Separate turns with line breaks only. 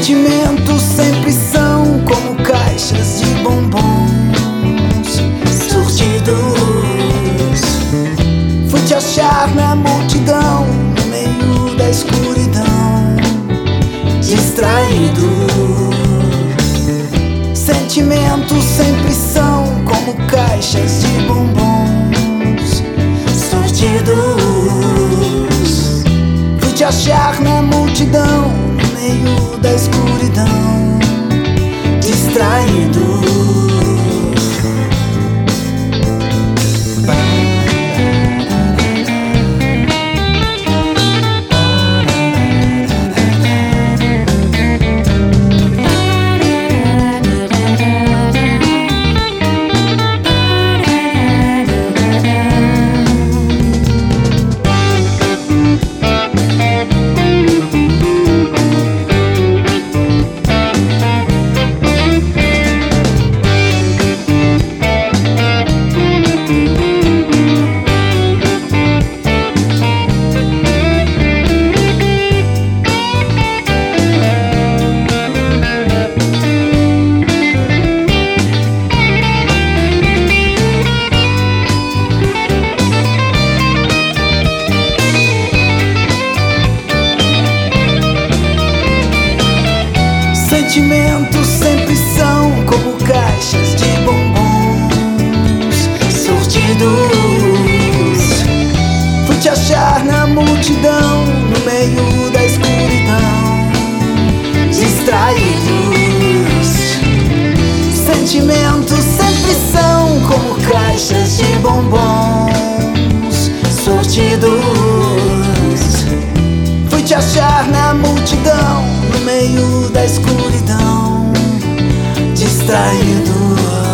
Sentimentos sempre são como caixas de bombons surtidos. Fui te achar na multidão, no meio da escuridão, distraído. Sentimentos sempre são como caixas de bombons surtidos. Fui te achar na multidão, no meio da escuridão, distraído. Sentimentos sempre são como caixas de bombons surtidos. Fui te achar na multidão, no meio da escuridão, distraídos. Sentimentos sempre são como caixas de bombons surtidos. Fui te achar na multidão, no meio da escuridão, distraído.